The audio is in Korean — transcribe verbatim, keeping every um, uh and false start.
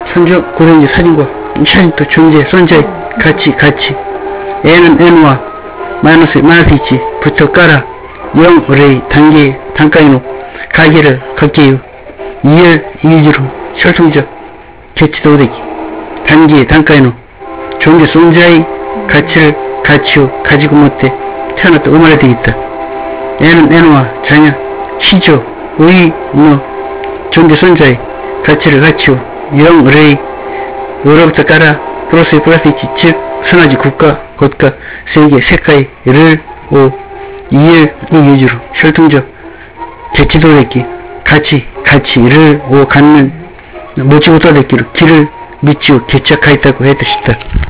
선조 고려인지 사진과 샤진토 존재 손자의 가치 가치 n은 n와 마이너스 마이너스 있지 붙어 깔아 영 레이 단계 단가이노 가게를 걷게요 이열 이주로 혈통적 개치도 되기 단계 단가이노 존재 손자의 가치를 가치요 가지고 못해 태어났다 음알이 되겠다. n은 n와 자녀 시조 의 뭐 존재 손자의 가치를 가치요 영 레이 의로부터 깔아 플러스 플러스 있지 즉 선하지 국가 국가 세계 세카이를 오 이열 이유주로 혈통적 개치도 됐기 가치 가치를 오 갖는 못지못하겠기로 길을 믿지요 개척하였다고 해도 싶다.